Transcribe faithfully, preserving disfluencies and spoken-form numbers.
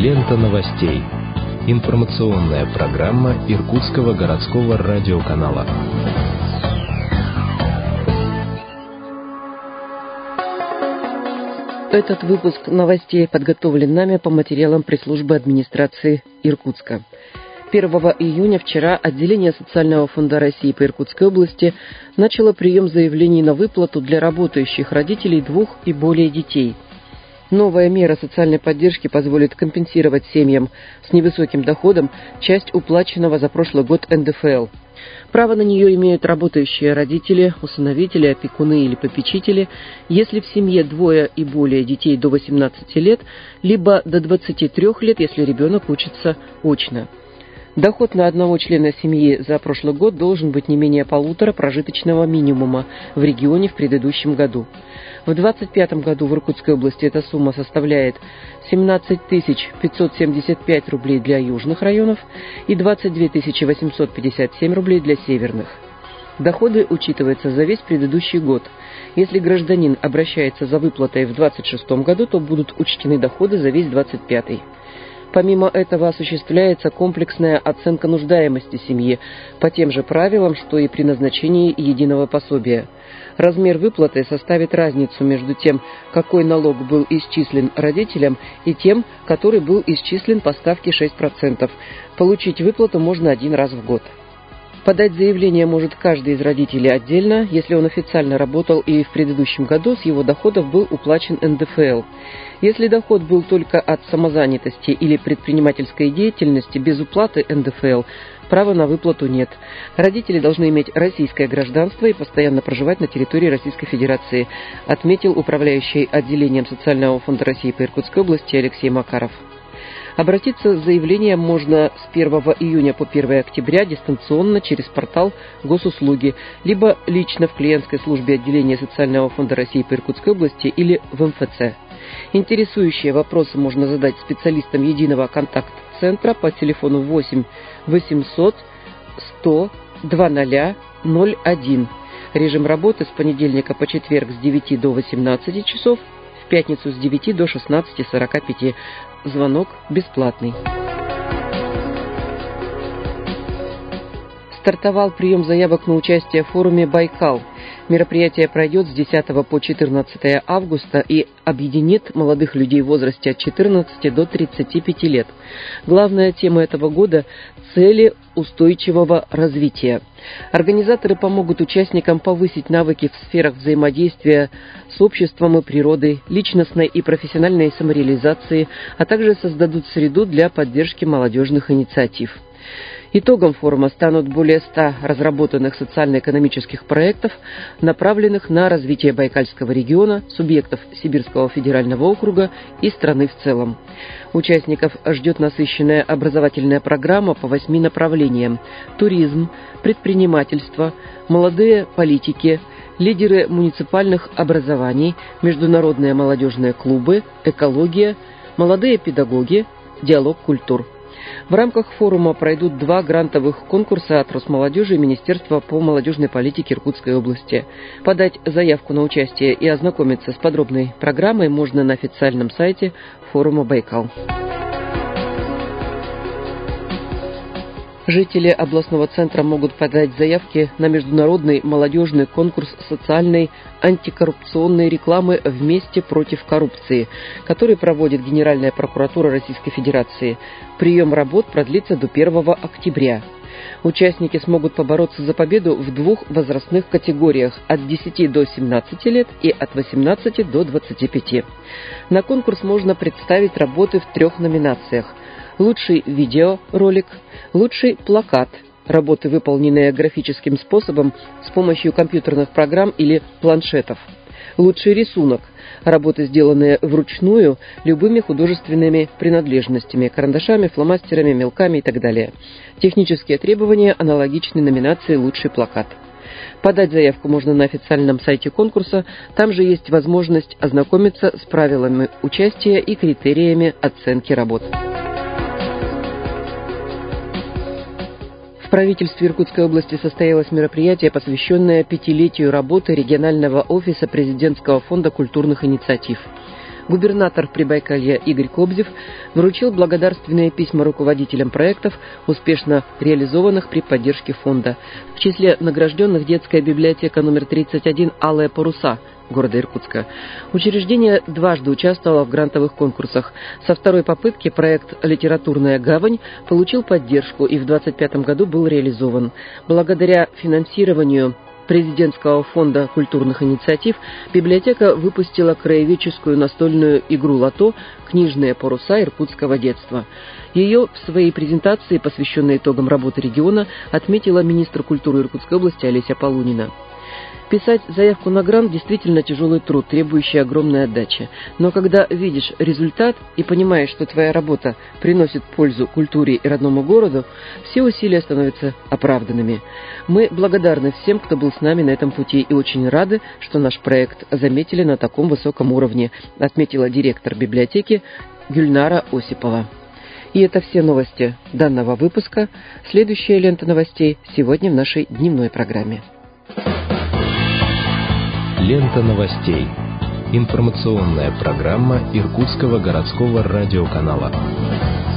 Лента новостей. Информационная программа Иркутского городского радиоканала. Этот выпуск новостей подготовлен нами по материалам пресс-службы администрации Иркутска. первого июня вчера отделение Социального фонда России по Иркутской области начало прием заявлений на выплату для работающих родителей двух и более детей. Новая мера социальной поддержки позволит компенсировать семьям с невысоким доходом часть уплаченного за прошлый год эн дэ эф эл. Право на нее имеют работающие родители, усыновители, опекуны или попечители, если в семье двое и более детей до восемнадцати лет, либо до двадцати трёх лет, если ребенок учится очно. Доход на одного члена семьи за прошлый год должен быть не менее полутора прожиточного минимума в регионе в предыдущем году. В двадцать пятом году в Иркутской области эта сумма составляет семнадцать тысяч пятьсот семьдесят пять рублей для южных районов и двадцать две тысячи восемьсот пятьдесят семь рублей для северных. Доходы учитываются за весь предыдущий год. Если гражданин обращается за выплатой в двадцать шестом году, то будут учтены доходы за весь двадцать пятый. Помимо этого осуществляется комплексная оценка нуждаемости семьи по тем же правилам, что и при назначении единого пособия. Размер выплаты составит разницу между тем, какой налог был исчислен родителям, и тем, который был исчислен по ставке шесть процентов. Получить выплату можно один раз в год. Подать заявление может каждый из родителей отдельно, если он официально работал и в предыдущем году с его доходов был уплачен эн дэ эф эл. Если доход был только от самозанятости или предпринимательской деятельности без уплаты эн дэ эф эл, права на выплату нет. Родители должны иметь российское гражданство и постоянно проживать на территории Российской Федерации, отметил управляющий отделением Социального фонда России по Иркутской области Алексей Макаров. Обратиться с заявлением можно с первого июня по первое октября дистанционно через портал Госуслуги, либо лично в клиентской службе отделения Социального фонда России по Иркутской области или в эм эф цэ. Интересующие вопросы можно задать специалистам единого контакт-центра по телефону восемь восемьсот сто двадцать ноль один. Режим работы с понедельника по четверг с девяти до восемнадцати часов, в пятницу с девяти до шестнадцати сорока пяти. Звонок бесплатный. Стартовал прием заявок на участие в форуме «Байкал». Мероприятие пройдет с десятого по четырнадцатое августа и объединит молодых людей в возрасте от четырнадцати до тридцати пяти лет. Главная тема этого года – цели устойчивого развития. Организаторы помогут участникам повысить навыки в сферах взаимодействия с обществом и природой, личностной и профессиональной самореализации, а также создадут среду для поддержки молодежных инициатив. Итогом форума станут более ста разработанных социально-экономических проектов, направленных на развитие Байкальского региона, субъектов Сибирского федерального округа и страны в целом. Участников ждет насыщенная образовательная программа по восьми направлениям: туризм, предпринимательство, молодые политики, лидеры муниципальных образований, международные молодежные клубы, экология, молодые педагоги, диалог культур. В рамках форума пройдут два грантовых конкурса от Росмолодежи и Министерства по молодежной политике Иркутской области. Подать заявку на участие и ознакомиться с подробной программой можно на официальном сайте форума «Байкал». Жители областного центра могут подать заявки на международный молодежный конкурс социальной антикоррупционной рекламы «Вместе против коррупции», который проводит Генеральная прокуратура Российской Федерации. Прием работ продлится до первого октября. Участники смогут побороться за победу в двух возрастных категориях – от десяти до семнадцати лет и от восемнадцати до двадцати пяти. На конкурс можно представить работы в трех номинациях: лучший видеоролик, лучший плакат, работы, выполненные графическим способом с помощью компьютерных программ или планшетов, лучший рисунок, работы, сделанные вручную любыми художественными принадлежностями, карандашами, фломастерами, мелками и так далее. Технические требования аналогичны номинации «Лучший плакат». Подать заявку можно на официальном сайте конкурса, там же есть возможность ознакомиться с правилами участия и критериями оценки работ. В правительстве Иркутской области состоялось мероприятие, посвященное пятилетию работы регионального офиса Президентского фонда культурных инициатив. Губернатор Прибайкалья Игорь Кобзев вручил благодарственные письма руководителям проектов, успешно реализованных при поддержке фонда. В числе награжденных детская библиотека номер тридцать один «Алые паруса» города Иркутска. Учреждение дважды участвовало в грантовых конкурсах. Со второй попытки проект «Литературная гавань» получил поддержку и в двадцать пятом году был реализован. Благодаря финансированию президентского фонда культурных инициатив библиотека выпустила краеведческую настольную игру «Лото. Книжные паруса иркутского детства». Ее в своей презентации, посвященной итогам работы региона, отметила министр культуры Иркутской области Олеся Полунина. Писать заявку на грант действительно тяжелый труд, требующий огромной отдачи. Но когда видишь результат и понимаешь, что твоя работа приносит пользу культуре и родному городу, все усилия становятся оправданными. Мы благодарны всем, кто был с нами на этом пути, и очень рады, что наш проект заметили на таком высоком уровне, отметила директор библиотеки Гюльнара Осипова. И это все новости данного выпуска. Следующая лента новостей сегодня в нашей дневной программе. Лента новостей. Информационная программа Иркутского городского радиоканала.